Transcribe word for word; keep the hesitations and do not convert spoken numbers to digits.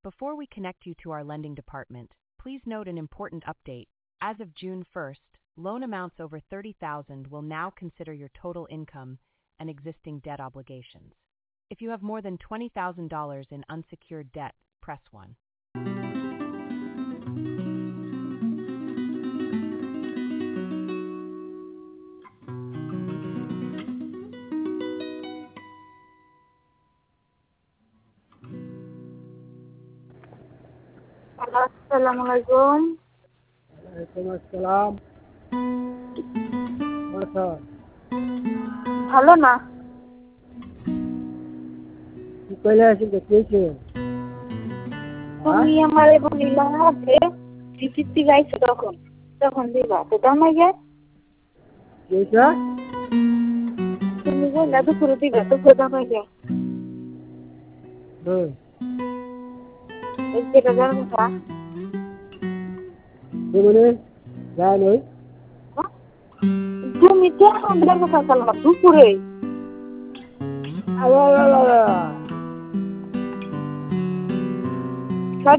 Before we connect you to our lending department, please note an important update. As of June first, loan amounts over thirty thousand dollars will now consider your total income and existing debt obligations. If you have more than twenty thousand dollars in unsecured debt, press one. Assalamualaikum. Waalaikumsalam. Masa ভালো না কি কইলে আছে দেখেছে তুমি আমারে বলিলা যে ticket গাইছো তখন তখন দিবা তো দাম আগে এইটা তুমি বললা তো পুরো দিবা তো পুরো দাম আগে হ্যাঁ এই যে টাকার কথা মানে জানো তুমি তো আমাদের কথা বলবা দুপুরে আলা আলা